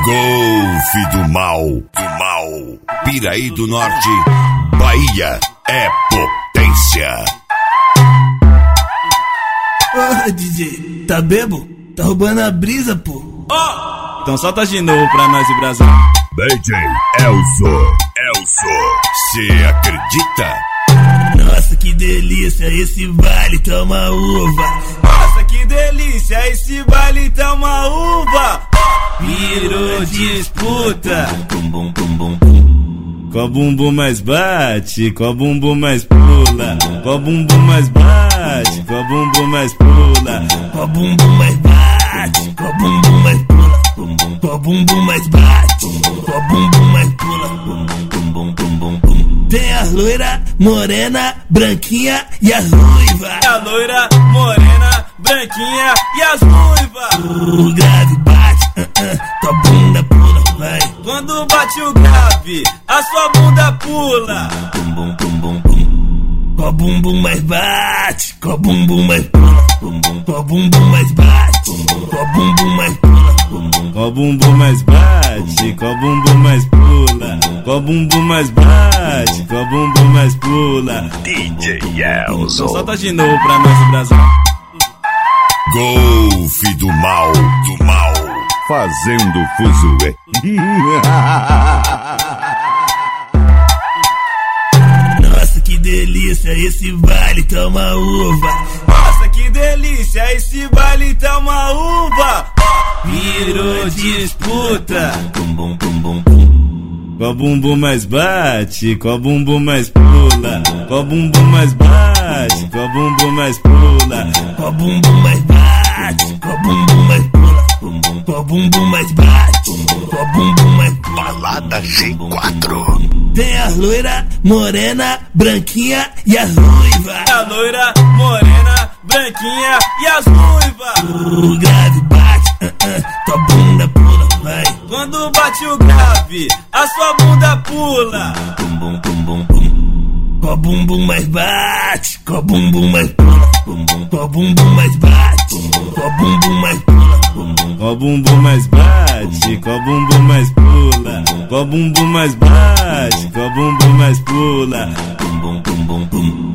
Golfe do Mal, Piraí do Norte, Bahia é potência. Porra, DJ, tá bebo? Tá roubando a brisa, pô. Então solta de novo pra nós e Brasil. DJ Elzo, cê acredita? Nossa, que delícia, esse baile toma uva. Nossa, que delícia, esse baile tá uma uva. Virou disputa. Bum, bum, bum, bum, bum. Qual bumbum mais bate, qual bumbum mais pula. Qual bumbum mais bate, qual bumbum mais pula. Qual bumbum mais bate, qual bumbum mais pula. Qual bumbum mais bate, qual bumbum mais pula. Tem a loira, morena, branquinha e as ruivas. A loira, morena, branquinha e as ruivas. O grave bate, tua bunda pula, vai. Quando bate o grave, a sua bunda pula. Qual bumbum mais bate, qual bumbum mais pula. Qual bumbum mais bate, qual bumbum mais pula. Qual bumbum mais bate, qual bumbum mais pula. Qual bumbum mais bate, qual bumbum mais pula. DJ Elzo. Solta de novo pra nós e Brasil. Golfe do Mal, fazendo fuzuê. Nossa, que delícia, esse baile toma uva. Nossa, que delícia, esse baile tá uma uva. Virou disputa. Qual bumbum mais bate, qual bumbum mais pula. Qual bumbum mais bate, qual bumbum mais pula. Qual bumbum mais bate, qual bumbum mais pula. Qual bumbum mais bate, qual bumbum mais pula. Balada G4. Tem a loira, morena, branquinha e as ruivas. A loira, morena, branquinha e as ruivas. O grave bate, tua bunda pula, vai. Quando bate o grave, a sua bunda pula. Qual bumbum mais bate, qual bumbum mais pula. Qual bumbum mais bate, qual bumbum mais pula. Qual bumbum mais bate, qual bumbum mais pula. Qual bumbum mais bate, qual bumbum mais pula.